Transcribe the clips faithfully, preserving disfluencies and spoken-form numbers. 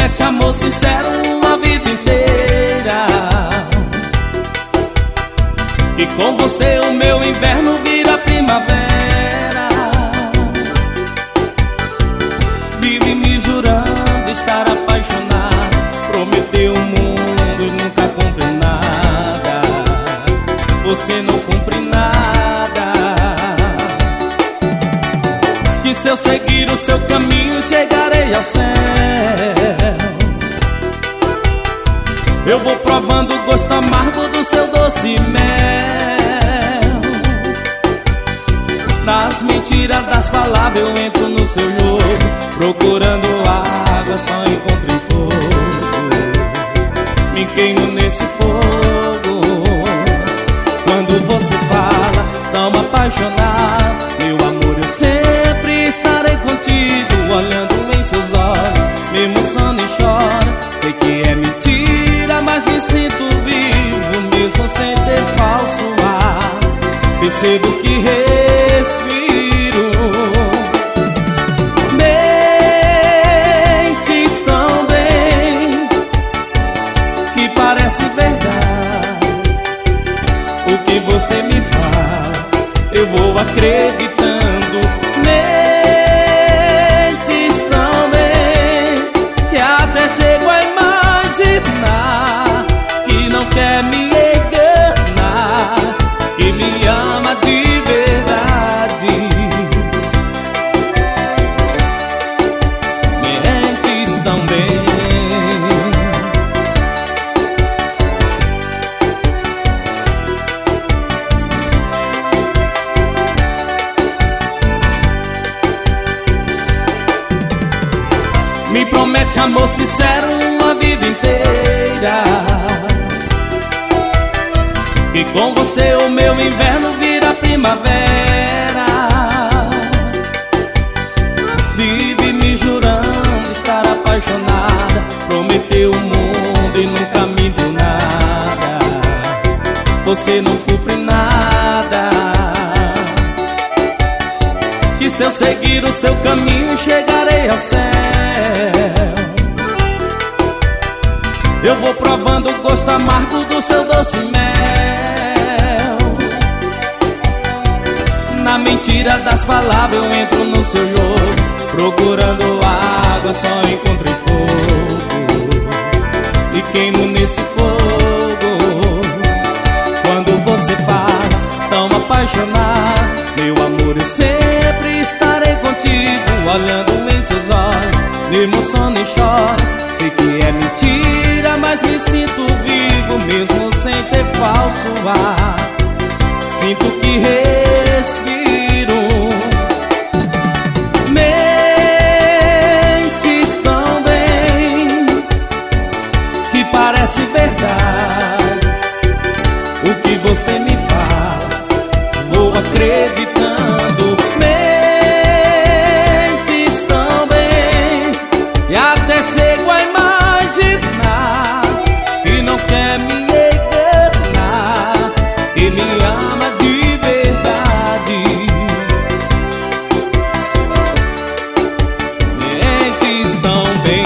promete amor sincero uma vida inteira, que com você o meu inverno vira primavera. Vive me jurando estar apaixonado, prometeu o mundo e nunca cumpre nada. Você não cumpre nada. Que se eu seguir o seu caminho chegarei ao céu. Eu vou provando o gosto amargo do seu doce mel. Nas mentiras das palavras eu entro no seu jogo, procurando água só encontro fogo. Me queimo nesse fogo. Quando você fala tão apaixonado, meu amor, eu sempre estarei contigo, olhando em seus olhos, me emociono e choro. Sei que é mentira, mas me sinto vivo, mesmo sem ter falso ar. Percebo que respiro. Mentes tão bem que parece verdade. O que você me fala, eu vou acreditando. Mentes tão bem que até chego a imaginar que não quer me enganar, que me ama de verdade. Mentes tão bem. Me promete amor sincero uma vida inteira, que com você o meu inverno vira primavera. Vive me jurando estar apaixonada, prometeu o mundo e nunca me deu nada. Você não cumpre nada. Que se eu seguir o seu caminho chegarei ao céu. Eu vou provando o gosto amargo do seu doce mel. Na mentira das palavras eu entro no seu jogo, procurando água só encontro fogo. E queimo nesse fogo. Quando você fala tão apaixonado, meu amor, eu sempre estarei contigo, olhando em seus olhos, me emociono e choro. Sei que é mentira, mas me sinto vivo, mesmo sem ter falso ar. Sinto que respiro. Mentes tão bem que parece verdade. O que você me fala, vou acreditando. Mentes tão bem e até chego a imaginar que não quer me enganar, que me ama de verdade. Mentes tão bem,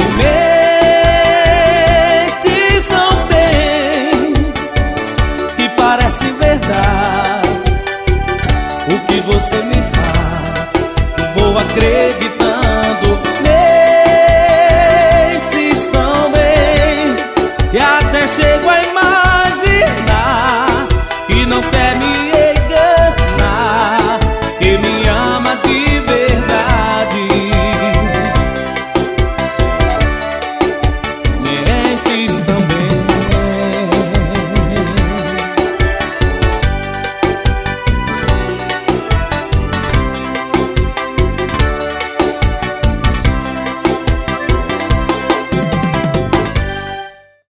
mentes tão bem que parece verdade. O que você me fala, vou acreditar.